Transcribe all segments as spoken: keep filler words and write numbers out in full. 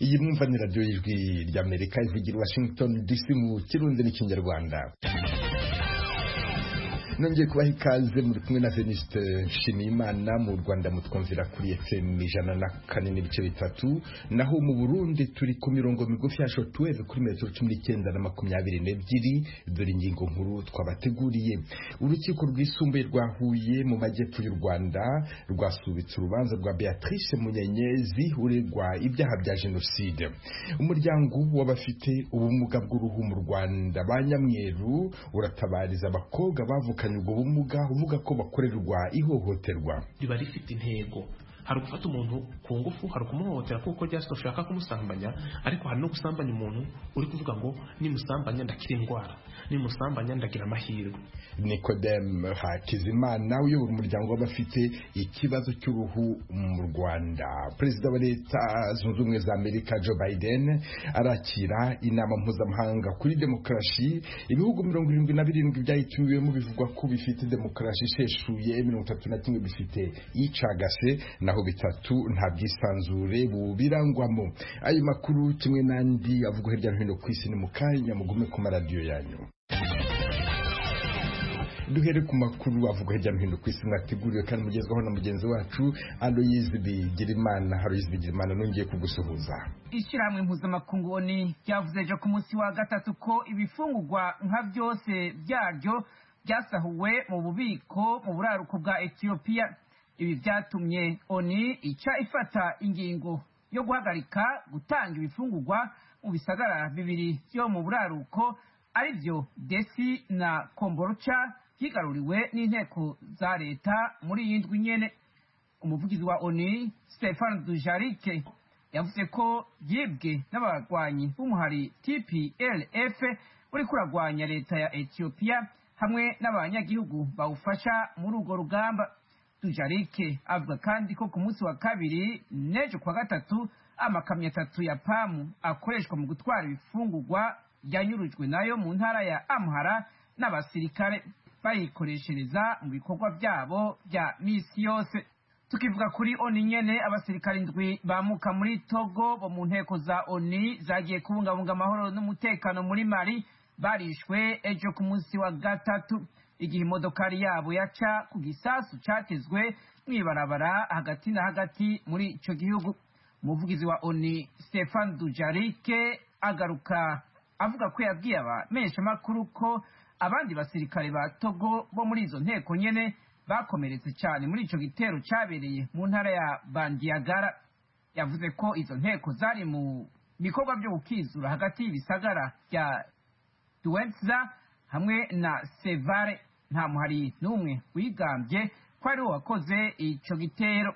iyi mwumva ni radiyo y'ijwi ry'Amerika ivugira Washington D C mu Kirundi n'Ikinyarwanda. Nongeye kubaha ikaze muri kumwe na Venuste Nshimiyimana. Mu Rwanda mutwumvira kuri F M ijana na kane n'ibice bitatu, naho mu Burundi turi ku mirongo migufi ya shortwave kuri metero cumi n'icyenda na makumyabiri n'ebyiri. Dore ingingo nkuru twabateguriye. Urukiko rwisumbuye rwa Huye mu majyepfo y'u Rwanda rwasubitse urubanza rwa Beatrice Munyenyezi uregwa ibyaha bya jenoside. Umuryango w'abafite ubumuga bw'uruhu mu Rwanda Banyamweru uratabariza abakobwa bavuka ubwo bumuga uvuga ko bakorerwa ihohoterwa. Riba rifite intego, hari gufata umuntu ku ngufu, hari kumuhohotera kuko ryase ushaka kumusambanya, ariko hari no gusambanya umuntu uri kuvuga ngo ni musambanya ndakira indwara, ni musambanya ndagira amahirwe. Nicodème Hakizimana uyobora umuryango w'abafite ikibazo cy'uruhu mu Rwanda. Perezida wa Leta Zunze Ubumwe za Amerika Joe Biden arakira inama mpuzamahanga kuri demokarasi. Ibihugu mirongo irindwi na birindwi byayitumiwemo bivugwa ko bifite demokarasi isheshuye, mirongo itatu na kimwe bifite icagase, naho bitatu nta bwisanzure bubirangwamo. Ayo makuru kimwe n'andi avuga hirya no hino ku isi ni mu kanya, mugume ku maradiyo yanyu. Duhere ku makuru avuga hirya no hino ku isi mwateguriwe kandi mugezwaho na mugenzi wacu Aloyizi Bigirimana. Aloyizi Bigirimana, nongeye kugusuhuza. Ishyirahamwe mpuzamakungu O N U ryavuze ejo ku munsi wa gatatu ko ibifungurwa nka byose byaryo byasahuwe mu bubiko mu buraruko bwa Ethiopia. Ibi byatumye O N U ica ifata ingingo yo guhagarika gutanga ibifungurwa mu bisagara bibiri byo mu buraruko ari byo Desi na Kombolcha yigaruriwe n'inteko za leta muri iyi ndwi nyene. Umuvugizi wa O N U Stéphane Dujarric yavuze ko yibwe n'abarwanyi b'umuhari T P L F uri kuragwanya leta ya Ethiopia hamwe n'abanyagihugu bawufasha muri urwo rugamba. Dujarric avuga kandi ko ku munsi wa kabiri n'ejo kwa gatatu amakamyo atatu ya pamu akoreshwa mu gutwara ibifungurwa byanyurujwe nayo mu ntara ya Amhara n'abasirikare bayikoreshereza mu bikorwa byabo bya misi yose. Tukivuga kuri O N U nyene, abasirikare indwi bamuka muri Togo bo mu nteko za O N U zagiye kubungabunga amahoro n'umutekano muri Mali barishwe ejo ku munsi wa gatatu igihe imodokari yabo yaca ku gisasu catezwe mwibarabara hagati na hagati muri ico gihugu. Umuvugizi wa O N U Stéphane Dujarric agaruka avuga ko yabwiye abamenyesha makuru ko abandi basirikare ba Togo bo muri izo nteko nyene bakomeretse cyane muri ico gitero cabereye mu ntara ya Bandiagara. Yavuze ko izo nteko zari mu bikorwa byo gukizura hagati y'ibisagara bya Douentza hamwe na Sevare. Nta muhari n'umwe wigambye ko ari wakoze ico gitero.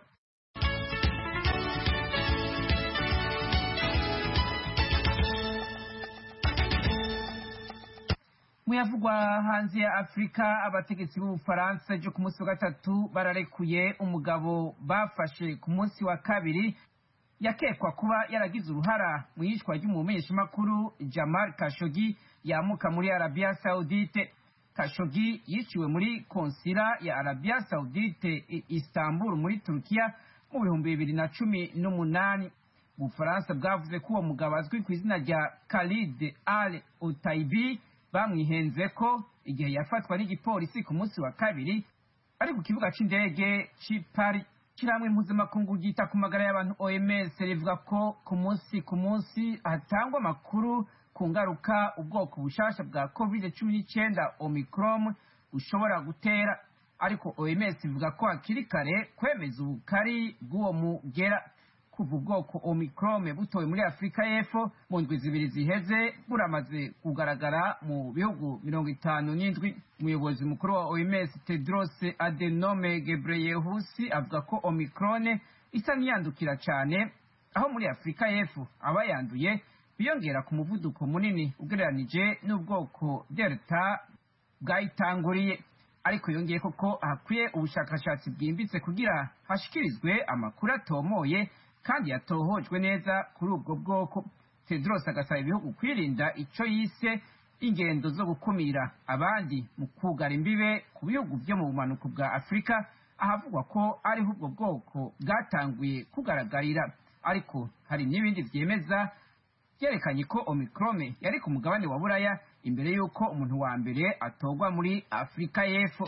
Muyavugwa hanze ya Afrika, abategetsi b'Ubufaransa ejo ku munsi wa gatatu bararekuye umugabo bafashe ku munsi wa kabiri yakekwa kuba yaragize uruhara mu yishwa ry'umumenyeshamakuru Jamal Khashoggi yamuka muri Arabia Saudite. Khashoggi yiciwe muri konsila ya Arabia Saudite i Istanbul muri Turkiya mu bihumbi bibiri na cumi n'umunani. Ubufaransa bwavuze ko uwo mugabo azwi ku izina rya Khalid al-Otaibi bamwihenze ko igihe yafatwa n'igipolisi ku munsi wa kabiri ari ku kibuga c'indege c'i Paris. Ishyirahamwe mpuzamakungu ryita ku magara y'abantu O M S rivuga ko ku munsi ku munsi hatangwa amakuru ku ngaruka ubwoko bushasha bwa covid cumi n'icyenda Omicron bushobora gutera, ariko O M S ivuga ko hakiri kare kwemeza ubukari bw'uwo mugera. Kuva ubwoko Omicron butowe muri Afrika y'Epfo mu ndwi zibiri ziheze buramaze kugaragara mu bihugu mirongo itanu n'indwi. Umuyobozi mukuru wa O M S Tedros Adhanom Ghebreyesus avuga ko Omicron isa n'iyandukira cyane, aho muri Afrika y'Epfo abayanduye biyongera ku muvuduko munini ugereranije n'ubwoko Delta bwayitanguriye. Ariko yongeye koko hakwiye ubushakashatsi bwimbitse kugira hashikirizwe amakuru atomoye kandi yatohojwe neza kuri ubwo bwoko. Tedros agasaba ibihugu kwirinda ico yise ingendo zo gukumira abandi mu kugara imbibe ku bihugu byo mu bumanuko bwa Afrika ahavugwa ko ariho ubwo bwoko bwatanguye kugaragarira. ariko hari n'ibindi vyemeza byerekanye ko Omicron yari ku mugabane wa Buraya imbere y'uko umuntu wa mbere atogwa muri Afrika y'Epfo.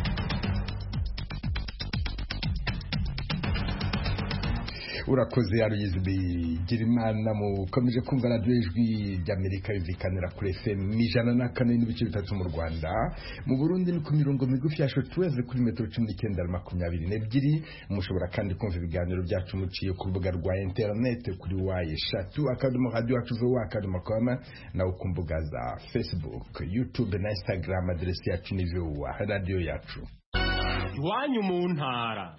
Urakoze Aloyizi Bigirimana mukomeje kumva radio ijwi ry'Amerika yumvikanira kuri F M ijana na kane n'ibice bitatu mu Rwanda, mu Burundi ni ku mirongo migufi ya shortwave kuri metero cumi n'icyenda na makumyabiri n'ebyiri. Mushobora kandi kumva ibiganiro byacu muciye ku rubuga rwa internet kuri wa eshatu akadomo radio yacu zo akadomo com, na ku mbuga za Facebook, YouTube na Instagram. Adresi yacu ni wa radio yacu. Iwanyu mu ntara.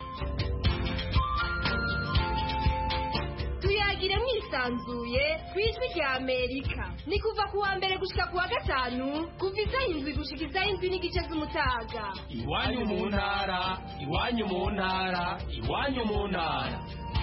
Tuyagire mwisanzuye kwijwi rya Amerika. Ni kuva ku wa mbere gushika ku wa gatanu kuva isaha indwi gushika isaha indwi n'igice z'umutaga. Iwanyu mu ntara, iwanyu mu ntara, iwanyu mu ntara.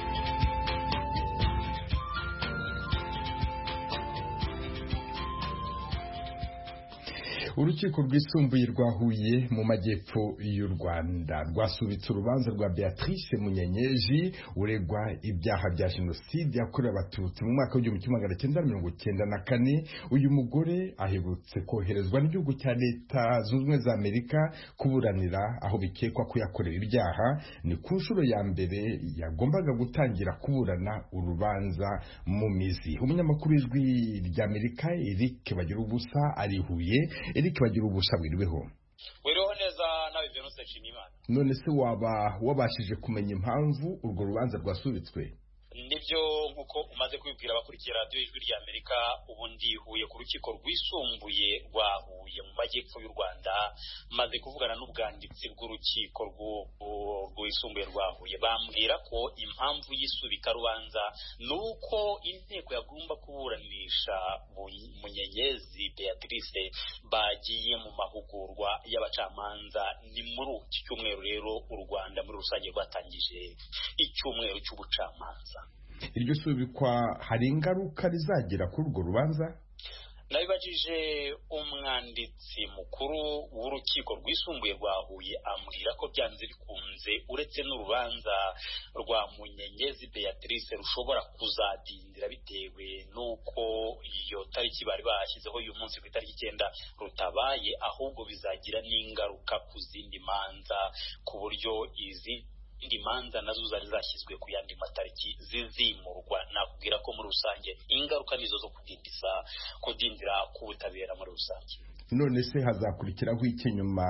Urukiko rwisumbuye rwa Huye mu majyepfo y'u Rwanda rwasubitse urubanza rwa Beatrice Munyenyeji uregwa ibyaha bya jenoside yakorewe abatutsi mu mwaka w'igihumbi kimwe magana cyenda mirongo cyenda na kane. Uyu mugore aherutse koherezwa n'igihugu cya Leta Zunze Ubumwe za Amerika kuburanira aho bikekwa ko yakorewe ibyaha. Ni ku nshuro ya mbere yagombaga gutangira kuburana urubanza mu mizi. Umunyamakuru w'ijwi ry'Amerika Eric Bagirubusa ari Huye. Eric Bagirubusa wiriweho. Wiriho neza nawe Venus Nshimiyimana. None se waba wabashije kumenya impamvu urwo rubanza rwasubitswe? Nibyo nkuko umaze kubibwira abakurikira radio ijwi rya Amerika, ubu ndihuye ku rukiko rwisumbuye rwa Huye mu majyepfo y'u Rwanda, maze kuvugana n'ubwanditsi bw'urukiko rwisumbuye rwa Huye. Bambwira ko impamvu y'isubika rubanza nuko inteko yagomba kuburanisha Munyenyezi Beatrice bagiye mu mahugurwa y'abacamanza. Ni muri iki cyumweru rero u Rwanda muri rusange rwatangije icyumweru cy'ubucamanza. Iryo subikwa hari ingaruka rizagira kuri urwo rubanza? Nabibajije umwanditsi mukuru w'urukiko rwisumbuye rwa Huye, ambwira ko byanze bikunze uretse n'urubanza rwa Munyenyezi Beatrice rushobora kuzadindira bitewe n'uko iyo tariki bari bashyizeho uyu munsi ku itariki icyenda rutabaye, ahubwo bizagira n'ingaruka ku zindi manza, ku buryo izi indi manza nazo zari zashyizwe ku yandi matariki zizimurwa. Nakubwira ko muri rusange ingaruka nizo zo kudindisa kudindira ku butabera muri rusange. None se hazakurikiraho iki nyuma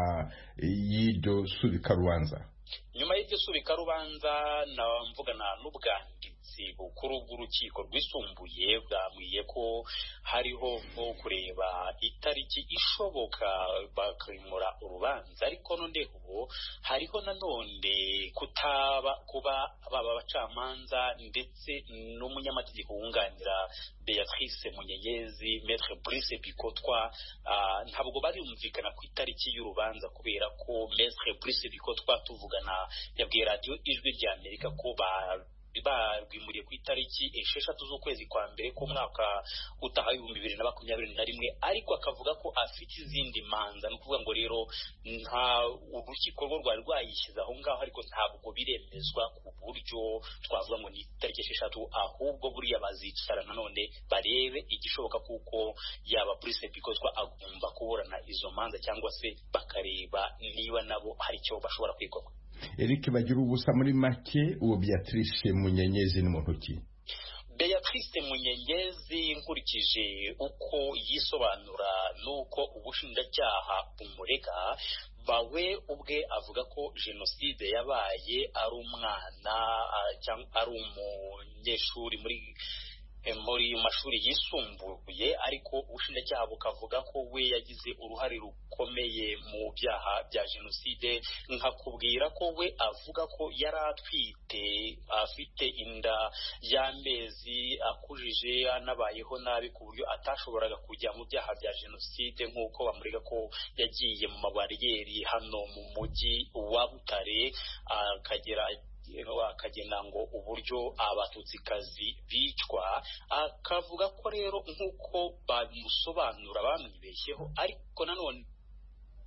y'iryo subika rubanza? Nyuma y'iryo subika rubanza namvugana n'ubwanditsi bukuru bw'urukiko rwisumbuye, bwambwiye ko hariho kureba itariki ishoboka bakimura urubanza, ariko none ubu hariho nanone kutaba kuba baba abacamanza ndetse n'umunyamategeko wunganira Beatrice Munyenyezi Maître Brice Bikotwa uh, ntabwo barumvikana ku itariki y'urubanza, kubera ko Maître Brice Bikotwa tuvugana yabwiye radio ijwi rya Amerika ko ba barwimuriye ku itariki esheshatu z'ukwezi kwa mbere ku mwaka utaha ibihumbi bibiri na makumyabiri na rimwe, ariko akavuga ko afite izindi manza. Ni ukuvuga ngo rero nta urukiko rwo rwari rwayishyize aho ngaho, ariko ntabwo biremezwa ku buryo twavuga ngo ni itariki esheshatu, ahubwo buriya bazicara nanone barebe igishoboka, kuko yaba Brice Bikotwa agomba kuburana izo manza cyangwa se bakareba niba nabo hari icyo bashobora kwikoma. Eric Bagirubusa, muri make uwo Beatrice Munyenyezi ni muntu ki? Beatrice Munyenyezi nkurikije uko yisobanura nuko ubushinjacyaha bumurega, bawe ubwe avuga ko jenoside yabaye ari umwana cyangwa ari umunyeshuri muri muri mashuri yisumbuye, ariko ubushinjacyaha bukavuga ko we yagize uruhare rukomeye mu byaha bya jenoside. Nkakubwira ko we avuga ko yari atwite, afite inda y'amezi, akujije, anabayeho nabi ku buryo atashoboraga kujya mu byaha bya jenoside, nk'uko bamurega ko yagiye mu mabariyeri hano mu mujyi wa Butare akagera akagena ngo uburyo abatutsikazi bicwa. Akavuga ko rero nk'uko bamusobanura bamwibeshyeho, ariko nanone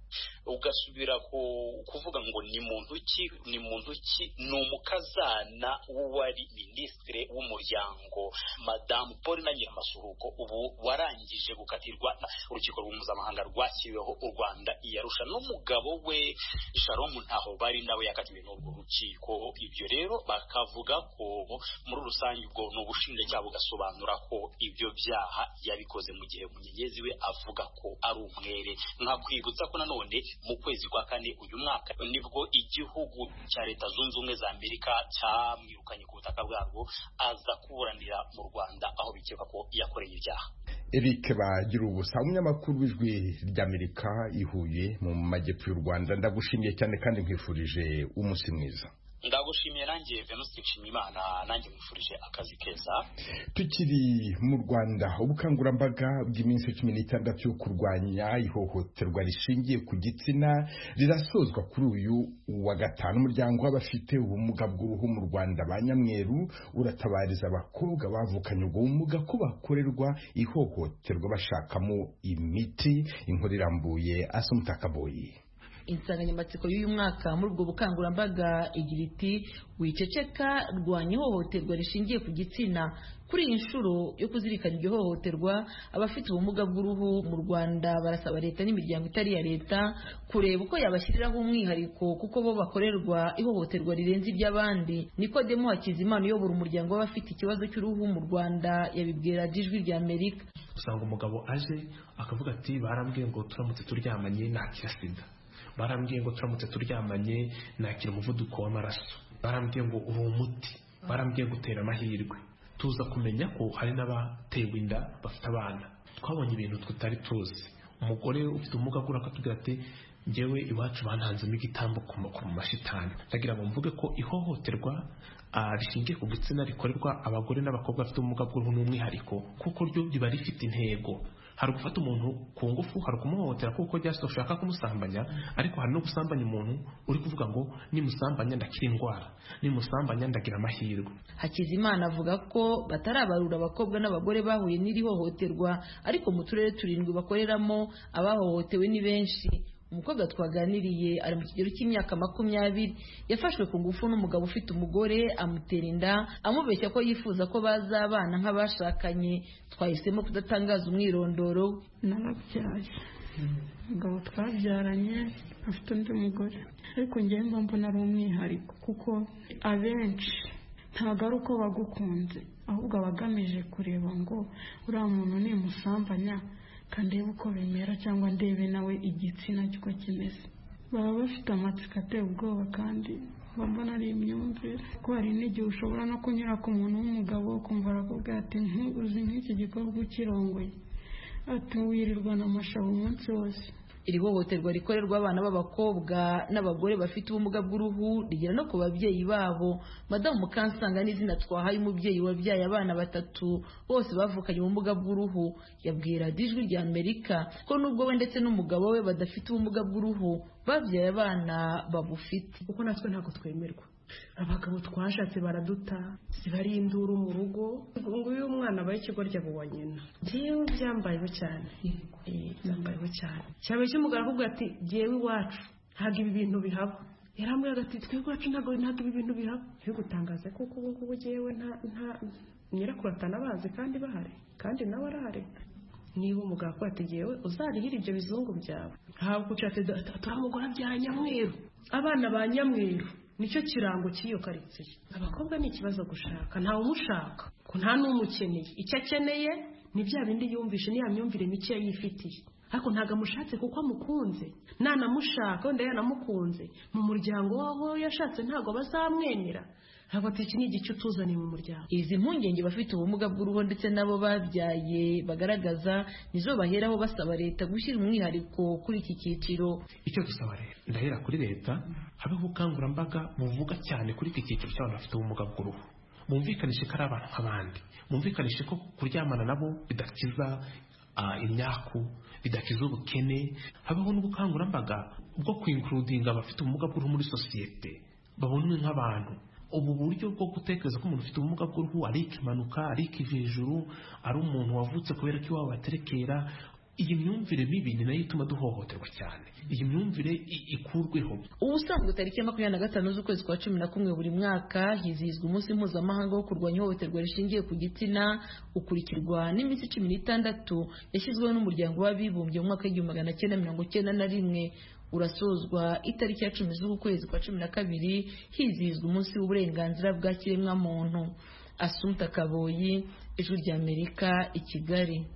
ugasubira kuvuga ngo ni muntu ki ni muntu ki ni umukazana w'uwari minisitiri w'umuryango Madame Paulina Nyiramasuhuko ubu warangije gukatirwa urukiko rw'umuzamahanga rwashyiriweho u Rwanda iyarusha n'umugabo we Sharon ntaho bari nawe yakatiwe n'urwo rukiko. Ibyo rero bakavuga ko muri rusange ubwo n'ubushinjacyaha bugasobanura ko ibyo byaha yabikoze mu gihe Munyenyezi we avuga ko ari umwere. Nkakwibutsa ko nanone mu kwezi kwa kane uyu mwaka nibwo igihugu cya Leta Zunze Ubumwe za Amerika cyamwirukanye ku butaka bwarwo aza kuburanira mu Rwanda aho bikeka ko yakoreye ibyaha. Eric Bagirubusa umunyamakuru w'ijwi ry'Amerika i Huye mu majyepfo y'u Rwanda, ndagushimiye cyane kandi nkwifurije umunsi mwiza. Ndagushimiye nanjye Venuste Nshimiyimana, nanjye mwifurije akazi keza. Tukiri mu Rwanda, ubukangurambaga bw'iminsi cumi n'itandatu yo kurwanya ihohoterwa rishingiye ku gitsina rirasozwa kuri uyu wa gatanu. Umuryango w'abafite ubumuga bw'uruhu mu Rwanda ba Nyamweru uratabariza abakobwa bavukanye ubwo bumuga ko bakorerwa ihohoterwa bashakamo imiti. Inkuru irambuye Asumta Kaboyi. Insanganyamatsiko y'uyu mwaka muri ubwo bukangurambaga igira iti wiceceka rwanya ihohoterwa rishingiye ku gitsina. Kuri iyi nshuro yo kuzirikana iryo hohoterwa, abafite ubumuga bw'uruhu mu Rwanda barasaba leta n'imiryango itari iya leta kureba uko yabashyiriraho umwihariko kuko bo bakorerwa ihohoterwa rirenze iby'abandi. Nikodemo Hakizimana uyobora umuryango w'abafite ikibazo cy'uruhu mu Rwanda yabibwira Ijwi ry'Amerika. Usanga umugabo aje akavuga ati barambwiye ngo turamutse turyamanye nakira sida, barambwiye ngo turamutse turyamanye nakira umuvuduko w'amaraso, barambwiye ngo uri umuti, barambwiye gutera amahirwe. Tuza kumenya ko hari n'abatewe inda bafite abana. Twabonye ibintu tutari tuzi. Umugore ufite ubumuga bw'uruhu akatubwira ati njyewe iwacu bantanzemo igitambo ku mashitani. Ndagira ngo mvuge ko ihohoterwa rishingiye ku gitsina rikorerwa abagore n'abakobwa bafite ubumuga bw'uruhu n'umwihariko kuko ryo riba rifite intego. Hari gufata umuntu ku ngufu, hari kumuhohotera kuko ryasito ushaka kumusambanya, ariko hari no gusambanya umuntu uri kuvuga ngo nimusambanya ndakira indwara, nimusambanya ndagira amahirwe. Hakizimana avuga ko batarabarura abakobwa n'abagore bahuye n'iri hohoterwa, ariko mu turere turindwi bakoreramo abahohotewe ni benshi. Umukobwa twaganiriye ari mu kigero cy'imyaka makumyabiri yafashwe ku ngufu n'umugabo ufite umugore amutera inda amubeshya ko yifuza ko bazabana nk'abashakanye. Twahisemo kudatangaza umwirondoro. Narabyaye umugabo twabyaranye afite undi mugore, ariko njyewe mba mbona ari umwihariko kuko abenshi ntabwo ari uko bagukunze, ahubwo abagamije kureba ngo uriya muntu nimusambanya kandi uko bimera cyangwa ndebe nawe igitsina cyuko kimeze. Baba bafite amatsiko ateye ubwoba kandi mbona ari imyumvire ko hari n'igihe ushobora no kunyura ku muntu w'umugabo ukumva arakubwira ati ntuzi nk'iki gikorwa ukirongoye, ati wirirwa n'amashavu umunsi wose. Iri hohoterwa rikorerwa abana b'abakobwa n'abagore bafite ubumuga bw'uruhu rigera no ku babyeyi babo. Madamu Mukansanga n'izina twahaye umubyeyi wabyaye abana batatu bose bavukanye ubumuga bw'uruhu yabwira Ijwi ry'Amerika ko nubwo we ndetse n'umugabo we badafite ubumuga bw'uruhu babyaye abana babufite. Kuko natwe ntabwo twemerwa, abagabo twashatse baraduta, zibari induru mu rugo ngo uyu mwana abaye ikigoryi abo wa nyina. Jewe byambayeho cyane, eh byambayeho cyane. Cyabaye cy'umugabo akubwira ati jewe iwacu ntabwo ibi bintu bihaba. Yarambwira ati twebwe iwacu ntabwo ntabwo ibi bintu bihaba. Cyo gutangaza ko ubu ngubu jewe nta nta nyirakuratana bazi kandi bahari kandi nawe arahari. Niba umugabo akubwira ati jewe uzarihira ibyo bizungu byawe, ntabwo ucate turamugora bya Nyamweru, abana ba Nyamweru nicyo kirango cy'iyo karitsiye. Abakobwa ni ikibazo gushaka, ntawe umushaka, ko nta n'umukeneye. Icyo akeneye ni bya bindi yumvishe, ni ya myumvire mike yifitiye, ariko ntago amushatse kuko amukunze. Nanamushaka wenda yanamukunze mu muryango waho yashatse ntago bazamwemera. Ntabwo iki ni igice utuzaniye mu muryango. Izi mpungenge bafite ubumuga bw'uruhu ndetse nabo babyaye bagaragaza nizo baheraho basaba leta gushyira umwihariko kuri iki cyiciro. Icyo dusaba rero ndahera kuri leta, habeho ubukangurambaga buvuga cyane kuri iki cyiciro cy'abantu bafite ubumuga bw'uruhu. Bumvikanishe ko ari abantu nk'abandi, bumvikanishe ko kuryamana nabo bidakiza imyaku, bidakiza ubukene. Habeho n'ubukangurambaga bwo kwinkurudinga abafite ubumuga bw'uruhu muri sosiyete, babonwe nk'abantu. Ubu buryo bwo gutekereza ko umuntu ufite ubumuga bw'uruhu ari ikimanuka, ari ikiva hejuru, ari umuntu wavutse kubera ko iwabo baterekera, iyi myumvire mibi ni nayo ituma duhohoterwa cyane. Iyi myumvire ikurweho. Ubusanzwe tariki ya makumyabiri na gatanu z'ukwezi kwa cumi na kumwe buri mwaka hizihizwa umunsi mpuzamahanga wo kurwanya ihohoterwa rishingiye ku gitsina, ukurikirwa n'iminsi cumi n'itandatu yashyizweho n'umuryango w'abibumbye mu mwaka w'igihumbi magana cyenda mirongo cyenda na rimwe. Urasozwa itariki ya cumi z'uku kwezi kwa cumi na kabiri hizihizwa umunsi w'uburenganzira bwa kiremwamuntu. Assumpta Kaboyi, Ijwi ry'Amerika, i Kigali.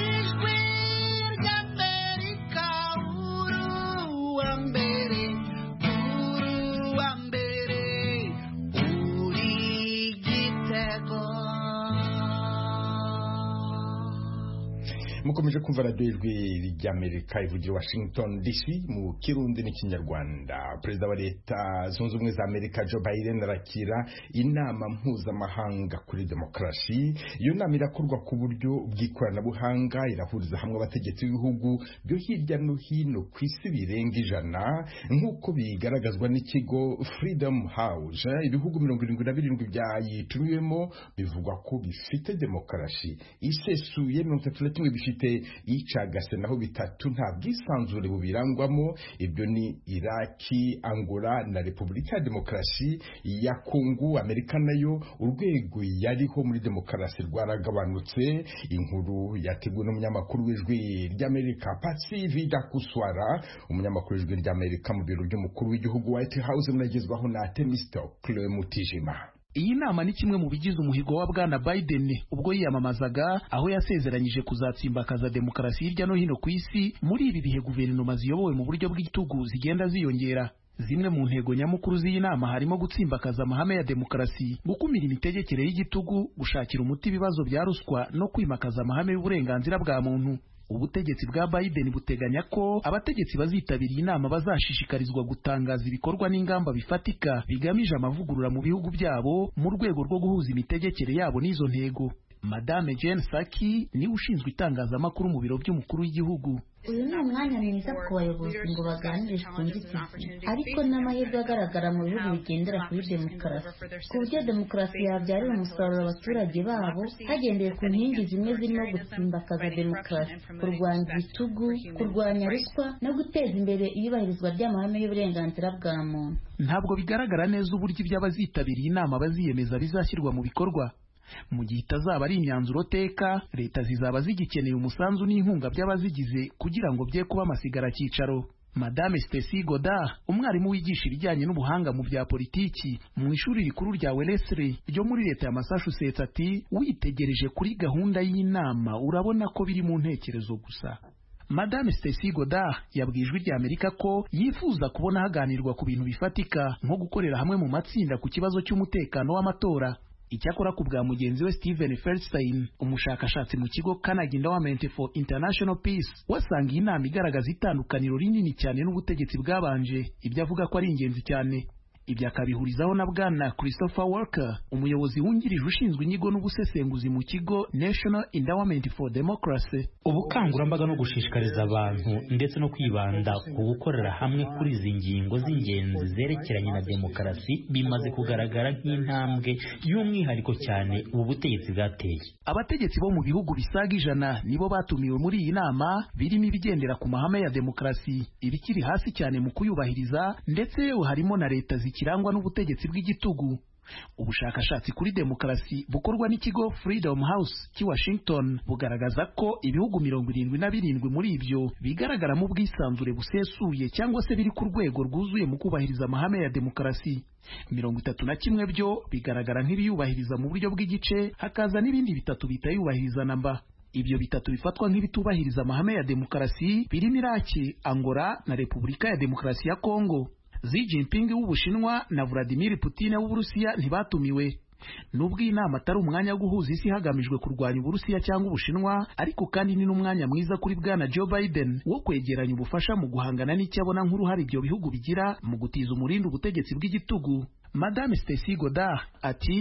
mukomeje kumva radio Ijwi ry'Amerika ivugira Washington D C mu Kirundi n'ikinyarwanda. Perezida wa Leta Zunze Ubumwe za Amerika Joe Biden arakira inama mpuzamahanga kuri demokarasi. Iyo nama irakorwa ku buryo bw'ikoranabuhanga, irahuriza hamwe abategetsi b'ibihugu byo hirya no hino ku isi birenga ijana, nk'uko bigaragazwa n'ikigo Freedom House. Ibihugu mirongo irindwi na birindwi byayitumiwemo bivugwa ko bifite demokarasi isesuye, mirongo itatu na kimwe bifite icagase, naho bitatu nta bwisanzure bubirangwamo. Ibyo ni Iraki, Angola na Repubulika ya Demokarasi ya Kongo. Amerika nayo urwego yariho muri demokarasi rwaragabanutse. Inkuru yateguwe n'umunyamakuru w'Ijwi ry'Amerika Patsy Vidakuswara, umunyamakuru w'Ijwi ry'Amerika mu biro by'umukuru w'igihugu White House, munagezwaho na Themistocle Mutijima. Iyi nama ni kimwe mu bigize umuhigo wa Bwana Biden ubwo yiyamamazaga, aho yasezeranyije kuzatsimbakaza demokarasi hirya no hino ku isi muri ibi bihe guverinoma ziyobowe mu buryo bw'igitugu zigenda ziyongera. Zimwe mu ntego nyamukuru z'iyi nama harimo gutsimbakaza amahame ya demokarasi, gukumira imitegekere y'igitugu, gushakira umuti ibibazo bya ruswa no kwimakaza amahame y'uburenganzira bwa muntu. Ubutegetsi bwa Biden buteganya ko abategetsi bazitabiriye inama bazashishikarizwa gutangaza ibikorwa n'ingamba bifatika bigamije amavugurura mu bihugu byabo mu rwego rwo guhuza imitegekere yabo n'izo ntego. Madame Jen Psaki ni ushinzwe itangazamakuru mu biro by'umukuru w'igihugu. Uyu ni umwanya mwiza ku bayobozi ngo baganire ku nzitizi, ariko n'amahirwe agaragara mu bihugu bigendera kuri demokarasi, ku buryo demokarasi yabyarira umusaruro abaturage babo hagendeye ku nkingi zimwe zirimo gutsimbakaza demokarasi, kurwanya igitugu, kurwanya ruswa no guteza imbere iyubahirizwa ry'amahame y'uburenganzira bwa muntu. Ntabwo bigaragara neza uburyo iby'abazitabiriye inama baziyemeza bizashyirwa mu bikorwa. Mu gihe itazaba ari imyanzuro teka, leta zizaba zigikeneye umusanzu n'inkunga by'abazigize kugira ngo bye kuba amasigara cyicaro. Madame Stacy Godard, umwarimu wigisha ibijyanye n'ubuhanga mu bya politiki mu ishuri rikuru rya Wellesley ryo muri leta ya Massachusetts, ati witegereje kuri gahunda y'inama urabona ko biri mu ntekerezo gusa. Madame Stacy Godard yabwiye Ijwi ry'Amerika ko yifuza kubona haganirwa ku bintu bifatika nko gukorera hamwe mu matsinda ku kibazo cy'umutekano w'amatora. Icyakora ku bwa mugenzi we Stephen Feldstein, umushakashatsi mu kigo Carnegie Endowment for International Peace, wasanga iyi nama igaragaza itandukaniro rinini cyane n'ubutegetsi bwabanje, ibyo avuga ko ari ingenzi cyane. Ibyo akabihurizaho na Bwana Christopher Walker, umuyobozi wungirije ushinzwe inyigo n'ubusesenguzi mu kigo National Endowment for Democracy. Ubukangurambaga no gushishikariza abantu ndetse no kwibanda ku gukorera hamwe kuri izi ngingo z'ingenzi zerekeranye na demokarasi bimaze kugaragara nk'intambwe y'umwihariko cyane ubu butegetsi bwateye. Abategetsi bo mu bihugu bisaga ijana nibo batumiwe muri iyi nama, birimo ibigendera ku mahame ya demokarasi, ibikiri hasi cyane mu kuyubahiriza, ndetse harimo na leta kirangwa n'ubutegetsi bw'igitugu. Ubushakashatsi kuri demokarasi bukorwa n'ikigo Freedom House ki Washington bugaragaza ko ibihugu mirongo irindwi na birindwi muri ibyo bigaragaramo ubwisanzure busesuye cyangwa se biri ku rwego rwuzuye mu kubahiriza amahame ya demokarasi. Mirongo itatu na kimwe byo bigaragara nk'ibiyubahiriza mu buryo bw'igice, hakaza n'ibindi bitatu bitayubahiriza namba. Ibyo bitatu bifatwa nk'ibitubahiriza amahame ya demokarasi birimo Iraki, Angola na Repubulika ya Demokarasi ya Kongo. Xi Jinping w'Ubushinwa na Vladimir Putin w'Uburusiya ntibatumiwe. Nubwo inama atari umwanya wo guhuza isi hagamijwe kurwanya Uburusiya cyangwa Ubushinwa, ariko kandi ni n'umwanya mwiza kuri Bwana Joe Biden wo kwegeranya ubufasha mu guhangana n'icyo abona nk'uruhare ibyo bihugu bigira mu gutiza umurindi ubutegetsi bw'igitugu. Madame Stacy Godard ati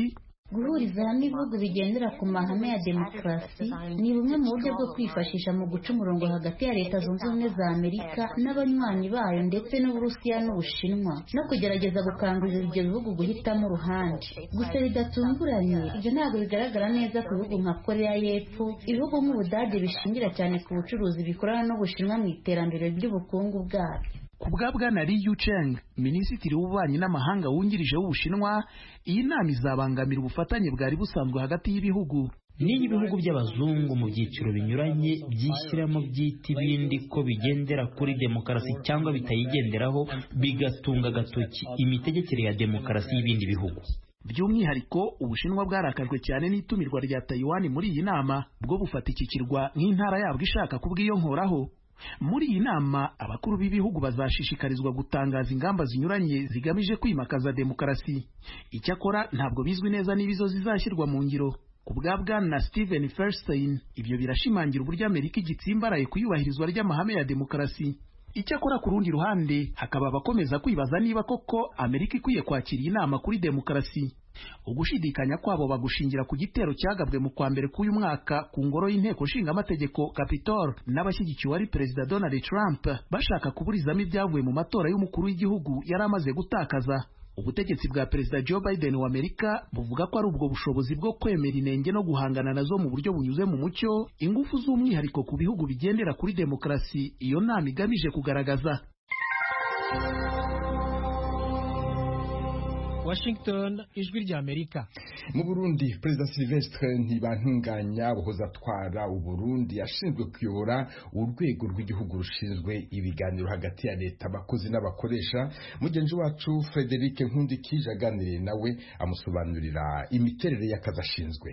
guhuriza hamwe ibihugu bigendera ku mahame ya demokarasi ni bumwe mu buryo bwo kwifashisha mu guca umurongo hagati ya leta zunze ubumwe za amerika n'abanywanyi bayo ndetse n'uburusiya n'ubushinwa no kugerageza gukangurira ibyo bihugu guhitamo uruhande. Gusa bidatunguranye ibyo ntabwo bigaragara neza ku bihugu nka koreya y'epfo, ibihugu nk'ubudage bishingira cyane ku bucuruzi bikorana n'ubushinwa mu iterambere ry'ubukungu bwabyo. Ku bwa Bwana Li Yucheng, minisitiri w'ububanyi n'amahanga wungirije w'Ubushinwa, iyi nama izabangamira ubufatanye bwari busanzwe hagati y'ibihugu. Niyo ibihugu by'abazungu mu byiciro binyuranye byishyiramo byita ibindi ko bigendera kuri demokarasi cyangwa bitayigenderaho, bigatunga agatoki imitegekere ya demokarasi y'ibindi bihugu. By'umwihariko Ubushinwa bwarakajwe cyane n'itumirwa rya Taiwan muri iyi nama, bwo bufata iki kirwa nk'intara yabwo ishaka kubwiyonkoraho. Muri iyi nama abakuru b'ibihugu bazashishikarizwa gutangaza ingamba zinyuranye zigamije kwimakaza demokarasi. Icyakora ntabwo bizwi neza niba izo zizashyirwa mu ngiro. Ku bwa Bwana Stephen Feldstein, ibyo birashimangira uburyo Amerika igitsimbaraye ku iyubahirizwa ry'amahame ya demokarasi. Icyakora ku rundi ruhande hakaba abakomeza kwibaza niba koko Amerika ikwiye kwakira iyi nama kuri demokarasi. Ugushidikanya kwabo bagushingira ku gitero cyagabwe mu kwa mbere k'uyu mwaka ku ngoro y'inteko nshingamategeko Capitol n'abashyigikiwe ari Perezida Donald Trump bashaka kuburizamo ibyavuye mu matora y'umukuru w'igihugu yari amaze gutakaza. Ubutegetsi bwa Perezida Joe Biden wa Amerika buvuga ko ari ubwo bushobozi bwo kwemera inenge no guhangana nazo mu buryo bunyuze mu mucyo, ingufu z'umwihariko ku bihugu bigendera kuri demokarasi iyo nama igamije kugaragaza. Washington, ijwi rya Amerika. Mu Burundi, Perezida Sylvestre Ntibantunganya wahoze atwara Uburundi yashinzwe kuyobora urwego rw'igihugu rushinzwe ibiganiro hagati ya leta, abakozi n'abakoresha. Mugenzi wacu Frederic Nkundikije aganiriye nawe amusobanurira imiterere y'akazi ashinzwe.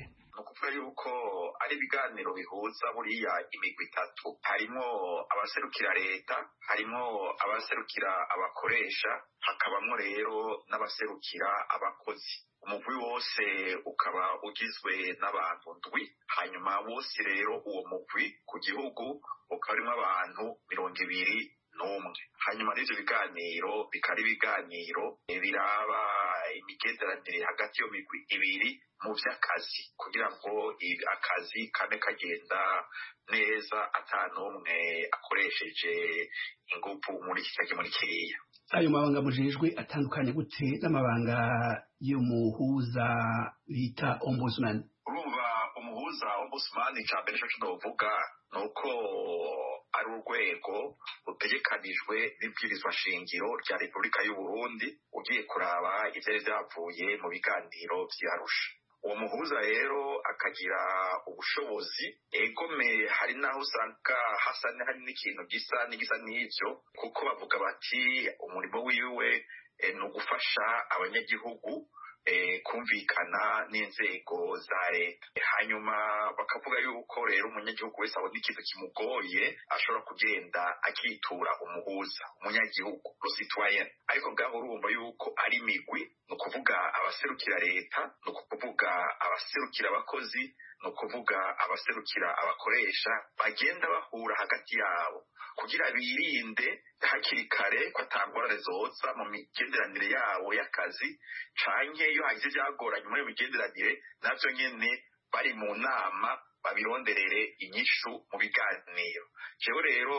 Ibiganiro bihuza buriya imigwi itatu, harimo abaserukira leta, harimo abaserukira abakoresha, hakabamo rero n'abaserukira abakozi. Umugwi wose ukaba ugizwe n'abantu ndwi, hanyuma bose rero uwo mugwi ku gihugu ukaba urimo abantu mirongo ibiri n'umwe. Hanyuma n'ivyo biganiro bikari ibiganiro biraba imigenderanire hagati yo migwi ibiri mu vy'akazi, kugira ngo akazi kame kagenda neza atanumwe akoresheje ingufu muri kike muri kiriya. Ayo mabanga mujejwe atandukanye gute n'amabanga y'umuhuza bita ombudsman? Urumva umuhuza ombudsman icambere cyo tunovuga nuko ari urwego rutegekanijwe n'ibwirizwa shingiro rya Repubulika y'u Burundi, ugiye kuraba ivyari vyavuye mu biganiro vy'Arusha. Uwo muhuza rero akagira ubushobozi egome, hari naho usanga hasa hari n'ikintu gisa n'igisa n'ivyo, kuko bavuga bati umurimo wiwe e, ni ugufasha abanyagihugu e, kumvikana n'inzego za leta. Hanyuma bakavuga yuko rero umunyagihugu wese abona ikintu kimugoye ashobora kugenda akitura umuhuza, umunyagihugu citoyen. Ariko ngaho urumva yuko ari migwi, ni ukuvuga abaserukira leta, ni ukuvuga abaserukira abakozi, ni ukuvuga abaserukira abakoresha, bagenda bahura hagati yabo kugira birinde hakiri kare ko atangorane zoza mu migenderanire yabo y'akazi, canke iyo hagize ivyagoranye muri iyo migenderanire navyo nyene bari mu nama babironderere inyishu mu biganiro. Jewe rero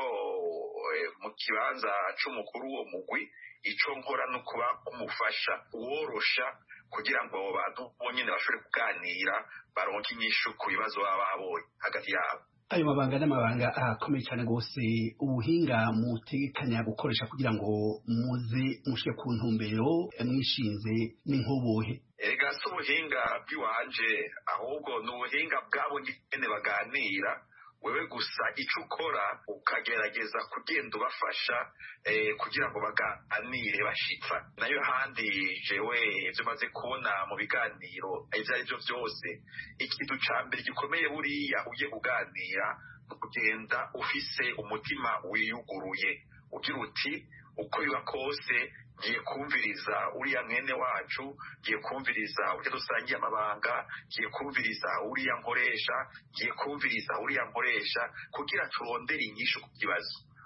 mu kibanza c'umukuru wo mugwi ico nkora no kuba umufasha uworosha kugira ngo abo bantu bonyene bashobore kuganira baronke inyishu ku bibazo baba babonye hagati yabo. Ayo mabanga n'amabanga akomeye cyane gose, ubuhinga mutegekanya gukoresha kugira ngo muze mushike ku ntumbero mwishinze n'inkobohe? Ega si ubuhinga bw'iwanje, ahubwo ni ubuhinga bwabo nyene baganira. Wewe gusa icyo ukora ukagerageza kugenda ubafasha eh, kugira ngo baganire bashitsa. Nayo handi jewe ibyo maze kubona mu biganiro ibyo ari byo byose, ikintu ca mbere gikomeye buriya ugiye kuganira no kugenda ufise umutima wiyuguruye, ugira uti uko biba kose ngiye kumviriza uriya mwene wacu, ngiye kumviriza uriya dusangiye amabanga, ngiye kumviriza uriya nkoresha, ngiye kumviriza uriya nkoresha, kugira turondere inyishu ku kibazo.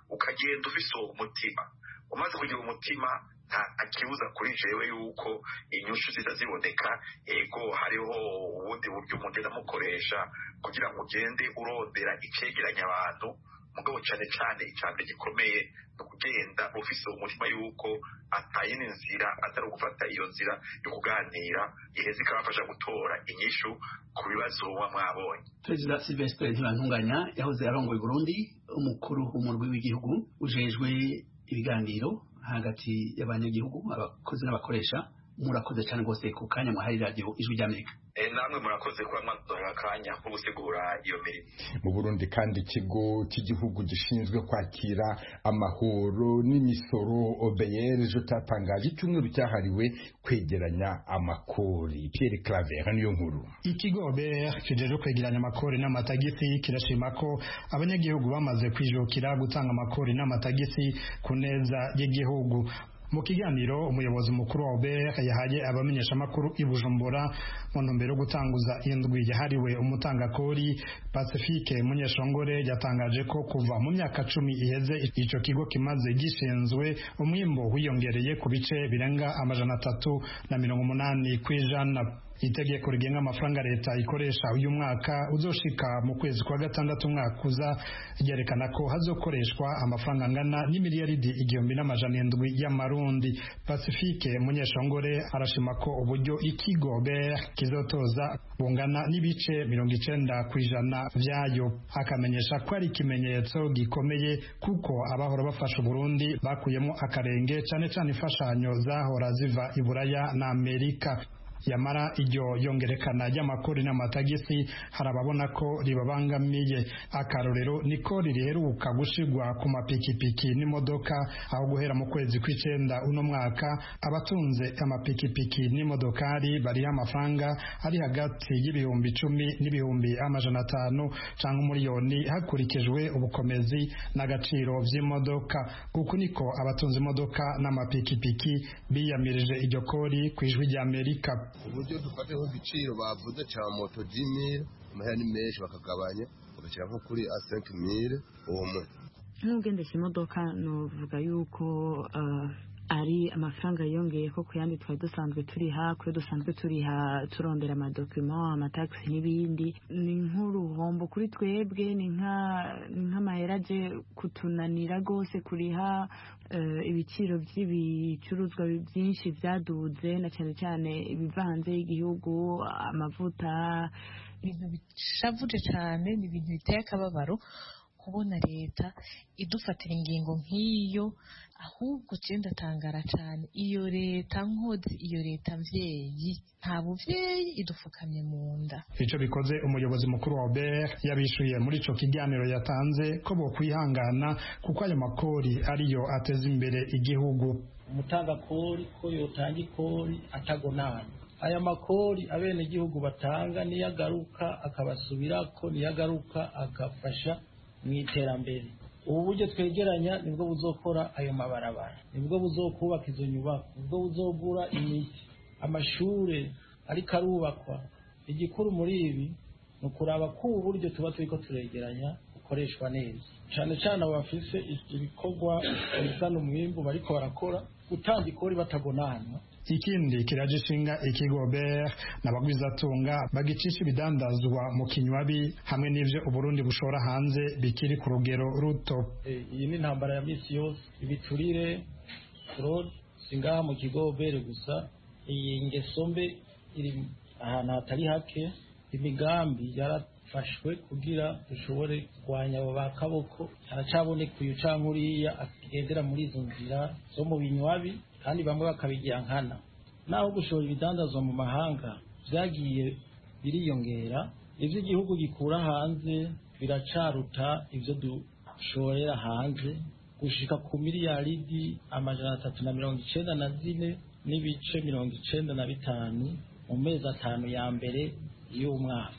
ukagenda ufise uwo mutima. Umaze kugira umutima nta akibuza kuri jewe yuko inyushu ziza ziboneka. Ego hariho ubundi buryo umuntu amukoresha kugira ngo ugende urondera icegeranya abantu, mugabo cyane cyane icyambere gikomeye no kugenda ufise umutima yuko atayine nzira atari gufata iyo nzira yo kuganira iheze ikabafasha gutora inyishu ku bibazo muba mwabonye. Perezida Sylvestre Ntibantunganya yahoze arongoye Burundi, umukuru w'umurwi w'igihugu ujejwe ibiganiro hagati y'abanyagihugu, abakozi n'abakoresha. Murakoze cyane rwose ku kanya muhaye radio Ijwi ry'Amerika. E, namwe murakoze kuba mwaduhaye akanya ko gusigura iyo mirimo. Mu Burundi kandi ikigo cy'igihugu gishinzwe kwakira amahoro n'imisoro O B R ejo cyatangaje icyumweru cyahariwe kwegeranya amakori. Pierre Claver niyo nkuru. Ikigo O B R kijeje kwegeranya amakori n'amatagisi kirashima ko abanyagihugu bamaze kwijukira gutanga amakori n'amatagisi ku neza y'igihugu. Mu kiganiro umuyobozi mukuru wa O B R yahaye abamenyesha makuru i Bujumbura mu ntumbero yo gutanguza indwi yahariwe umutangakori, Pacifique Munyeshongore yatangaje ko kuva mu myaka cumi iheze ico kigo kimaze gishinzwe umwimbo wiyongereye ku bice birenga amajana atatu na mirongo umunani kw'ijana. Itegeko rigenga amafaranga leta ikoresha uyu mwaka uzoshika mu kwezi kwa gatandatu umwaka uza ryerekana ko hazokoreshwa amafaranga angana n'imiliyaridi igihumbi n'amajana indwi y'amarundi. Pacifique Munyeshongore arashima ko uburyo ikigo B R kizotoza bungana n'ibice mirongo icenda kw'ijana vyayo, akamenyesha ko ari ikimenyetso gikomeye kuko abahora bafasha Burundi bakuyemo akarenge cane cane imfashanyo zahora ziva i Buraya na Amerika. Yamara iryo yongerekana ry'amakori n'amatagisi harababona ko ribabangamiye. Akarorero niko riheruka gushigwa ku mapikipiki n'imodoka, aho guhera mu kwezi kw'icenda uno mwaka abatunze amapikipiki n'imodokari bari amafaranga ari hagati y'ibihumbi icumi n'ibihumbi amajana atanu canke umuriyoni hakurikijwe ubukomezi n'agaciro vy'imodoka. Kuko niko abatunze imodoka n'amapikipiki biyamirije iryo kori kw'Ijwi ry'Amerika. Uburyo dufateho igiciro bavuze cya moto dix amahera ni menshi bakagabanya bagashyira nko kuri a cinq mille umwe. Nk'ugendesha imodoka novuga yuko uh, ari amafaranga yongeye ko kuyandi twari dusanzwe turiha kwe dusanzwe turiha turondera amadokima amataxi n'ibindi. Ni nk'uruhombo kuri twebwe, ni nka nk'amaheraje kutunanira gose kuriha uh, ibiciro by'ibicuruzwa byinshi byaduze na cyane cyane ibiva hanze y'igihugu, amavuta, ibintu bishavuje cyane, ni ibintu biteye akababaro kubona leta idufatira ingingo nk'iyo. Ahubwo cyenda tangara cyane iyo leta nkozi, iyo leta mvyeyi, nta buvyeyi idufukamye mu nda. Ico bikoze umuyobozi mukuru wa O B R yabishuye muri ico kiganiro yatanze ko bo kwihangana kuko ayo makori ariyo ateza imbere igihugu. Umutanga kori ko yotanga ikori atagonana. Aya makori abene igihugu batanga niyagaruka akabasubirako, niyagaruka agafasha mu iterambere. Ubu buryo twegeranya nibwo buzokora ayo mabarabara, nibwo buzokubaka izo nyubako, nibwo buzogura imiti, amashure ariko arubakwa. Igikuru muri ibi ni ukuraba ko ubu buryo tuba turiko turegeranya bukoreshwa neza, cyane cyane abafise ibikorwa bizana umwimbu bariko barakora gutanga ikori batagonana. Ikindi kirajishinga ikigo B R n'abagwizatunga bagicisha ibidandazwa mu kinywabi hamwe n'ivyo Uburundi bushora hanze bikiri ku rugero ruto. Iyi ni intambara ya misi yose, ibiturire fraud singaha mu kigo B R gusa. Iyi ngeso mbe iri ahantu hatari hake. Imigambi yarafashwe kugira dushobore kurwanya abo bakaboko, haracaboneka uyu canke uriya agendera muri izo nzira zo mu binywabi, kandi bamwe bakabigira nkana. Naho gushora ibidandazwa mu mahanga vyagiye biriyongera, ivyo igihugu gikura hanze biracaruta ivyo dushorera hanze gushika ku miliyaridi amajana atatu na mirongo icenda na zine n'ibice mirongo icenda na bitanu mu mezi atanu ya mbere y'umwaka.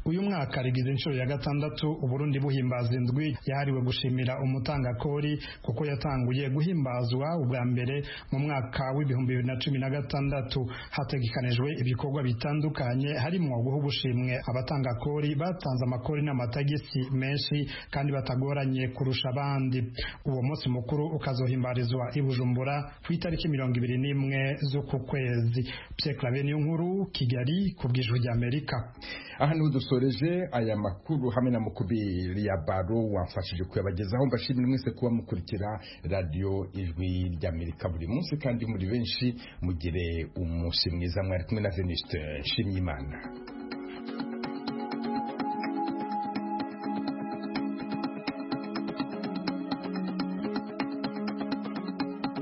uyu mwaka rigize inshuro ya gatandatu Uburundi buhimbaza indwi yahariwe gushimira umutangakori kuko yatanguye guhimbazwa ubwa mbere mu mwaka w'ibihumbi bibiri na cumi na gatandatu. Hategekanijwe ibikorwa bitandukanye harimo guha ubushimwe abatangakori batanze amakori n'amatagisi menshi kandi batagoranye kurusha abandi. Uwo munsi mukuru ukazohimbarizwa i Bujumbura ku itariki mirongo ibiri n'imwe z'uku kwezi. Pierre Claver Niyonkuru, Kigali, ku bw'Ijwi ry'Amerika. Aha niho dusoreje aya makuru hamwe na Mukubiri ya Baro wamfashije kuyabagezaho. Mbashimira mwese kuba mukurikira radio Ijwi ry'Amerika buri munsi kandi muri benshi. Mugire umunsi mwiza. Mwari kumwe na Venuste Nshimiyimana.